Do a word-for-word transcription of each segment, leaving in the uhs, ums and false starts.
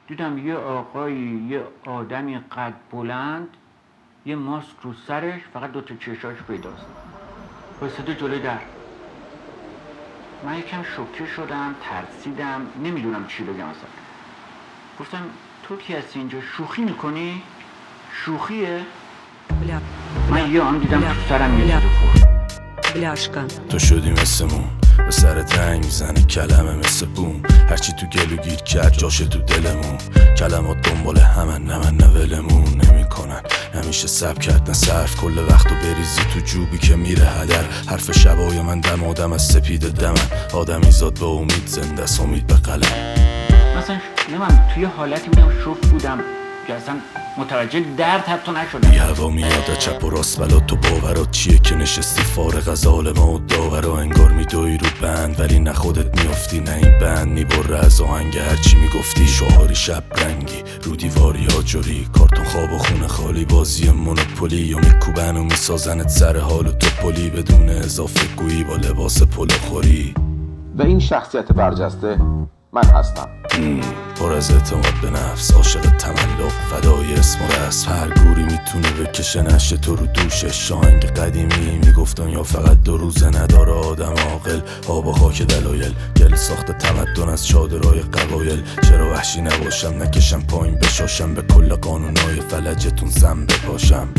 دیدم یه آقایی، یه آدمی قد بلند، یه ماسک رو سرش، فقط دوتا چشاش پیداست، وایساده جلوی در. من یکم شوکه شدم، ترسیدم، نمیدونم چی بگم اصلا. گفتم تو کی هستی اینجا؟ شوخی میکنی؟ شوخیه؟ بلا. من یه آن دیدم بلا. تو سرم یه بلا. چیزو خورد. بلاشکن تو شدی مثل مون، به سرت رنگ میزنه کلمه مثل بوم. هرچی تو گلو گیر کرد جاشه تو دلمون. کلمات دنبال همن نمن نولمون نمی کنن. همیشه سب کرد نه صرف، کل وقتو بریزی تو جوبی که میره هدر. حرف شبای من دم آدم از سپید دمن. آدمی زاد به امید، زنده است امید به قلم. مثلا نمیم توی حالتی بودم شوک بودم که اصلا متوجه درد حتی نشدم. بی هوا میاد چپ و راست، بلا تو باورات چیه که نشستی فارغ از ظالم و داورا. انگار میدوی رو بند ولی نه خودت میافتی، نه این بند میبره از آهنگ هرچی میگفتی. شعاری شب رنگی رو دیواری آجوری، کارتون خواب و خونه خالی، بازی مونوپولی. یا میکوبن و میسازنت سر حال و تو پلی، بدون اضافه گویی با لباس پلو خوری. و این شخصیت برجسته من هستم، پر از اعتماد به نفس، عاشق تملق، فدای اسم و رسم. هر گوری میتونه بکشه نشه تو رو دوشش. شاهنگ قدیمی میگفتن یا فقط دو روزه نداره آدم عاقل. آب و خاک دلایل، گل ساخت تمدن از چادرای قبایل. چرا وحشی نباشم، نکشم پایین بشاشم، به کل قانونای فلجتون زن بپاشم.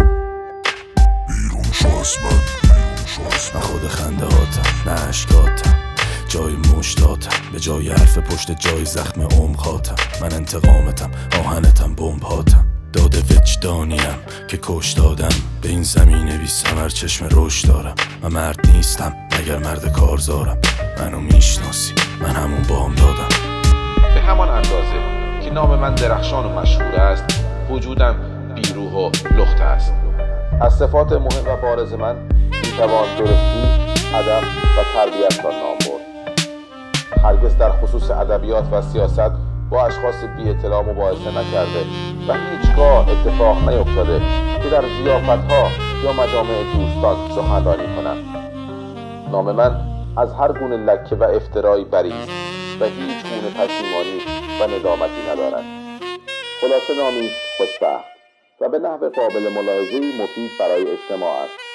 بیرون شو از من، بیرون شو از من. خود خنده هاتم نه اشکاتم، جای مشتاتم به جای حرف پشت جای زخم عمقاتم. من انتقامتم، آهنتم، بمباتم. داده وجدانیم که کش دادم به این زمینه بی ثمر. چشم رشد دارم، من مرد نیستم مگر مرد کارزارم. منو میشناسی، من همون بام دادم. به همان اندازه که نام من درخشان و مشهور است، وجودم بیروح و لخت است. از صفات مهم و بارز من میتوان درستی، ادب و تربیت را نام برد. هرگز در خصوص ادبیات و سیاست با اشخاص بی اطلاع مباحثه نکرده و هیچگاه اتفاق نیفتاده که در ضیافت‌ها یا مجامع دوستان سخنرانی کنم. نام من از هر گونه لکه و افترایی بری است و هیچ گونه پشیمانی و ندامتی ندارد. خلاصه نامی است خوشبخت و به نحو قابل ملاحظه‌ای مفید برای اجتماع است.